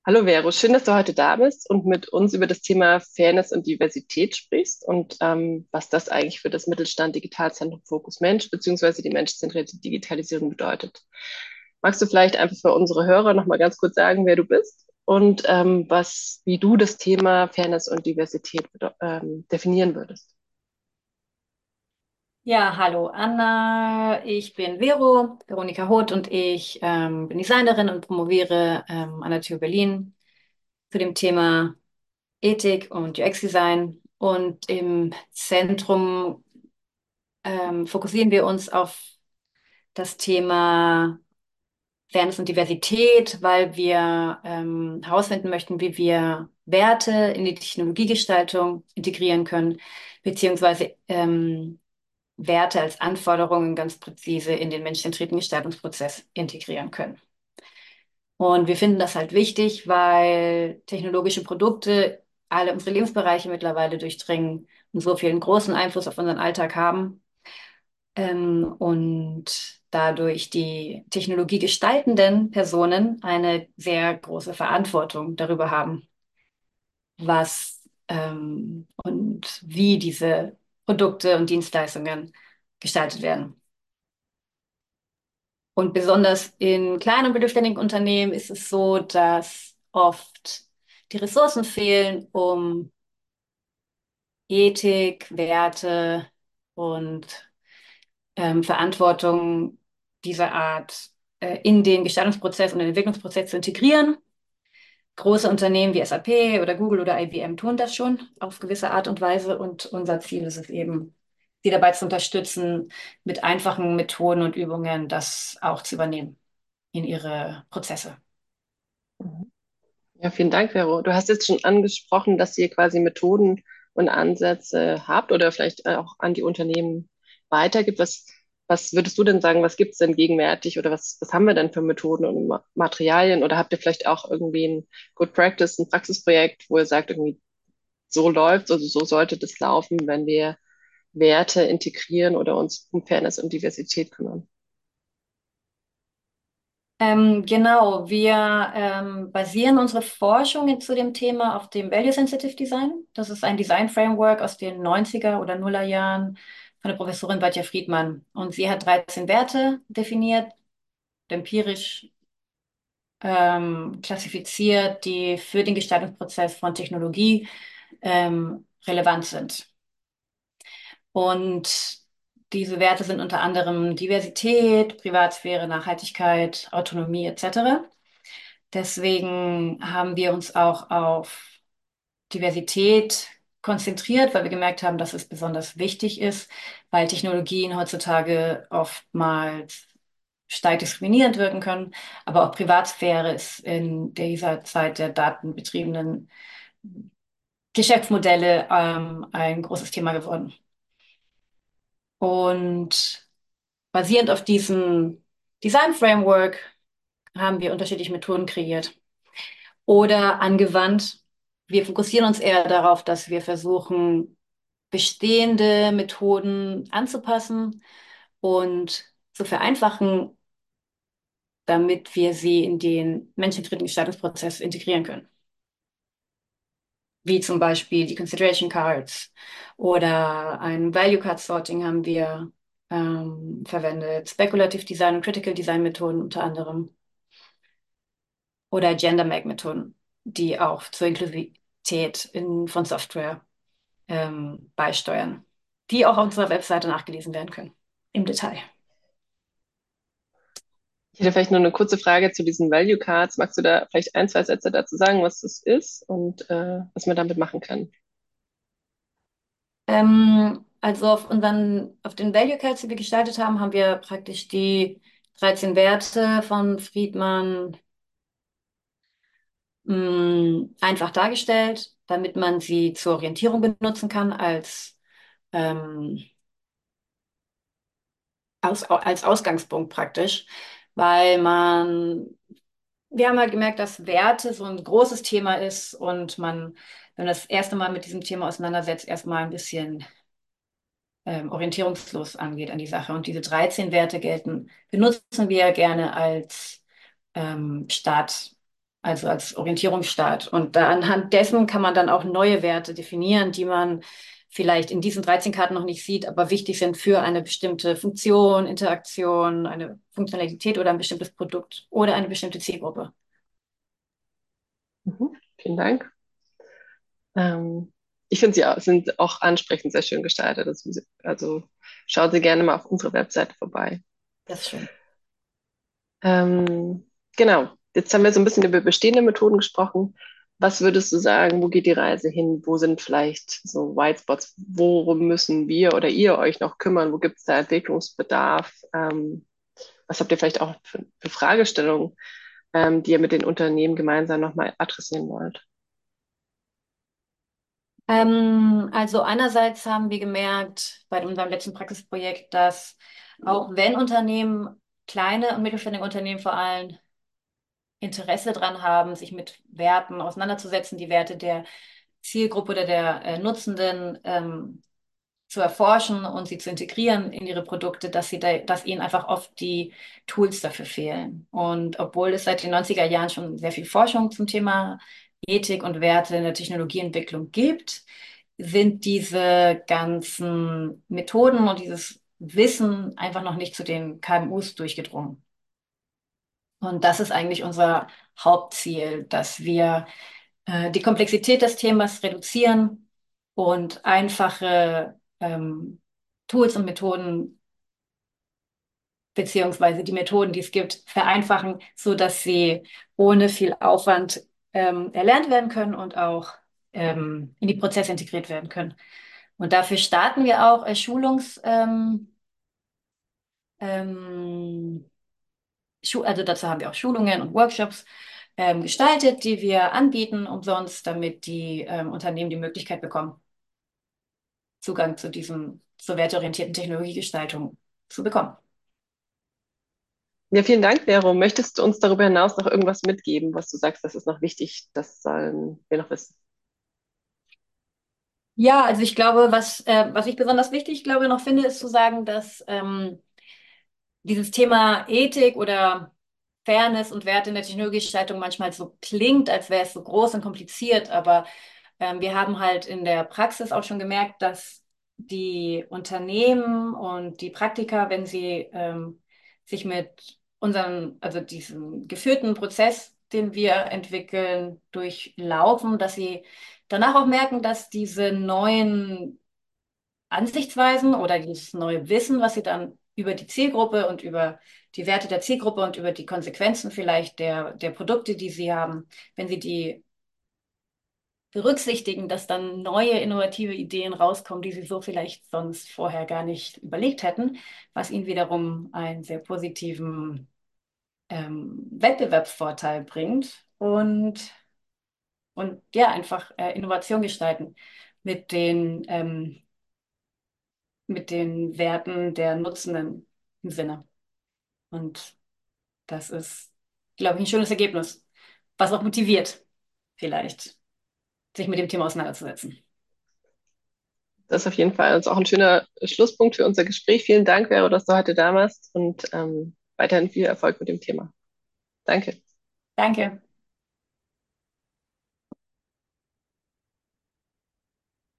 Hallo Vero, schön, dass du heute da bist und mit uns über das Thema Fairness und Diversität sprichst und was das eigentlich für das Mittelstand Digitalzentrum Fokus Mensch beziehungsweise die menschzentrierte Digitalisierung bedeutet. Magst du vielleicht einfach für unsere Hörer nochmal ganz kurz sagen, wer du bist und wie du das Thema Fairness und Diversität definieren würdest? Ja, hallo Anna, ich bin Veronika Hoth und ich bin Designerin und promoviere an der TU Berlin zu dem Thema Ethik und UX-Design. Und im Zentrum fokussieren wir uns auf das Thema Fairness und Diversität, weil wir herausfinden möchten, wie wir Werte in die Technologiegestaltung integrieren können, beziehungsweise Werte als Anforderungen ganz präzise in den menschenzentrierten Gestaltungsprozess integrieren können. Und wir finden das halt wichtig, weil technologische Produkte alle unsere Lebensbereiche mittlerweile durchdringen und so viel einen großen Einfluss auf unseren Alltag haben. Und dadurch die Technologie gestaltenden Personen eine sehr große Verantwortung darüber haben, was und wie diese Produkte und Dienstleistungen gestaltet werden. Und besonders in kleinen und mittelständigen Unternehmen ist es so, dass oft die Ressourcen fehlen, um Ethik, Werte und Verantwortung dieser Art in den Gestaltungsprozess und den Entwicklungsprozess zu integrieren. Große Unternehmen wie SAP oder Google oder IBM tun das schon auf gewisse Art und Weise. Und unser Ziel ist es eben, sie dabei zu unterstützen, mit einfachen Methoden und Übungen das auch zu übernehmen in ihre Prozesse. Mhm. Ja, vielen Dank, Vero. Du hast jetzt schon angesprochen, dass ihr quasi Methoden und Ansätze habt oder vielleicht auch an die Unternehmen weitergibt. Was würdest du denn sagen, was gibt es denn gegenwärtig oder was haben wir denn für Methoden und Materialien? Oder habt ihr vielleicht auch irgendwie ein Good Practice, ein Praxisprojekt, wo ihr sagt, irgendwie so läuft, also so sollte das laufen, wenn wir Werte integrieren oder uns um Fairness und Diversität kümmern? Genau, wir basieren unsere Forschung zu dem Thema auf dem Value Sensitive Design. Das ist ein Design Framework aus den 90er oder Nuller Jahren von der Professorin Batja Friedmann. Und sie hat 13 Werte definiert, empirisch klassifiziert, die für den Gestaltungsprozess von Technologie relevant sind. Und diese Werte sind unter anderem Diversität, Privatsphäre, Nachhaltigkeit, Autonomie etc. Deswegen haben wir uns auch auf Diversität konzentriert, weil wir gemerkt haben, dass es besonders wichtig ist, weil Technologien heutzutage oftmals stark diskriminierend wirken können, aber auch Privatsphäre ist in dieser Zeit der datenbetriebenen Geschäftsmodelle ein großes Thema geworden. Und basierend auf diesem Design Framework haben wir unterschiedliche Methoden kreiert oder angewandt. Wir fokussieren uns eher darauf, dass wir versuchen, bestehende Methoden anzupassen und zu vereinfachen, damit wir sie in den menschenzentrierten Gestaltungsprozess integrieren können. Wie zum Beispiel die Consideration Cards oder ein Value Card Sorting haben wir verwendet, Speculative Design und Critical Design Methoden unter anderem oder Gender Mag Methoden, die auch zur Inklusivität von Software beisteuern, die auch auf unserer Webseite nachgelesen werden können im Detail. Ich hätte vielleicht nur eine kurze Frage zu diesen Value Cards. Magst du da vielleicht ein, zwei Sätze dazu sagen, was das ist und was man damit machen kann? Also auf den Value Cards, die wir gestaltet haben, haben wir praktisch die 13 Werte von Friedman einfach dargestellt, damit man sie zur Orientierung benutzen kann ähm, als Ausgangspunkt praktisch, weil wir haben halt gemerkt, dass Werte so ein großes Thema ist und wenn man das erste Mal mit diesem Thema auseinandersetzt, erstmal ein bisschen orientierungslos angeht an die Sache. Und diese 13 Werte benutzen wir gerne als Startpunkt also als Orientierungsstaat. Und da anhand dessen kann man dann auch neue Werte definieren, die man vielleicht in diesen 13 Karten noch nicht sieht, aber wichtig sind für eine bestimmte Funktion, Interaktion, eine Funktionalität oder ein bestimmtes Produkt oder eine bestimmte Zielgruppe. Mhm. Vielen Dank. Ähm, ich finde, sind auch ansprechend sehr schön gestaltet. Also schaut Sie gerne mal auf unserer Webseite vorbei. Das ist schön. Genau, jetzt haben wir so ein bisschen über bestehende Methoden gesprochen. Was würdest du sagen, wo geht die Reise hin? Wo sind vielleicht so White Spots? Worum müssen wir oder ihr euch noch kümmern? Wo gibt es da Entwicklungsbedarf? Was habt ihr vielleicht auch für Fragestellungen, die ihr mit den Unternehmen gemeinsam nochmal adressieren wollt? Also einerseits haben wir gemerkt bei unserem letzten Praxisprojekt, dass auch wenn Unternehmen, kleine und mittelständige Unternehmen vor allem, Interesse daran haben, sich mit Werten auseinanderzusetzen, die Werte der Zielgruppe oder der Nutzenden zu erforschen und sie zu integrieren in ihre Produkte, dass ihnen einfach oft die Tools dafür fehlen. Und obwohl es seit den 90er Jahren schon sehr viel Forschung zum Thema Ethik und Werte in der Technologieentwicklung gibt, sind diese ganzen Methoden und dieses Wissen einfach noch nicht zu den KMUs durchgedrungen. Und das ist eigentlich unser Hauptziel, dass wir die Komplexität des Themas reduzieren und einfache Tools und Methoden beziehungsweise die Methoden, die es gibt, vereinfachen, so dass sie ohne viel Aufwand erlernt werden können und auch in die Prozesse integriert werden können. Und dafür starten wir auch ähm, also dazu haben wir auch Schulungen und Workshops gestaltet, die wir anbieten umsonst, damit die Unternehmen die Möglichkeit bekommen, Zugang zu zur werteorientierten Technologiegestaltung zu bekommen. Ja, vielen Dank, Vero. Möchtest du uns darüber hinaus noch irgendwas mitgeben, was du sagst, das ist noch wichtig, das sollen wir noch wissen? Ja, also ich glaube, was ich besonders wichtig, glaube noch finde, ist zu sagen, dass dieses Thema Ethik oder Fairness und Werte in der Technologiegestaltung manchmal so klingt, als wäre es so groß und kompliziert, aber wir haben halt in der Praxis auch schon gemerkt, dass die Unternehmen und die Praktiker, wenn sie sich mit also diesem geführten Prozess, den wir entwickeln, durchlaufen, dass sie danach auch merken, dass diese neuen Ansichtsweisen oder dieses neue Wissen, was sie dann über die Zielgruppe und über die Werte der Zielgruppe und über die Konsequenzen vielleicht der Produkte, die sie haben, wenn sie die berücksichtigen, dass dann neue innovative Ideen rauskommen, die sie so vielleicht sonst vorher gar nicht überlegt hätten, was ihnen wiederum einen sehr positiven Wettbewerbsvorteil bringt und ja, einfach Innovation gestalten mit mit den Werten der Nutzenden im Sinne. Und das ist, glaube ich, ein schönes Ergebnis, was auch motiviert, vielleicht, sich mit dem Thema auseinanderzusetzen. Das ist auf jeden Fall also auch ein schöner Schlusspunkt für unser Gespräch. Vielen Dank, Vero, dass du heute da warst und weiterhin viel Erfolg mit dem Thema. Danke. Danke.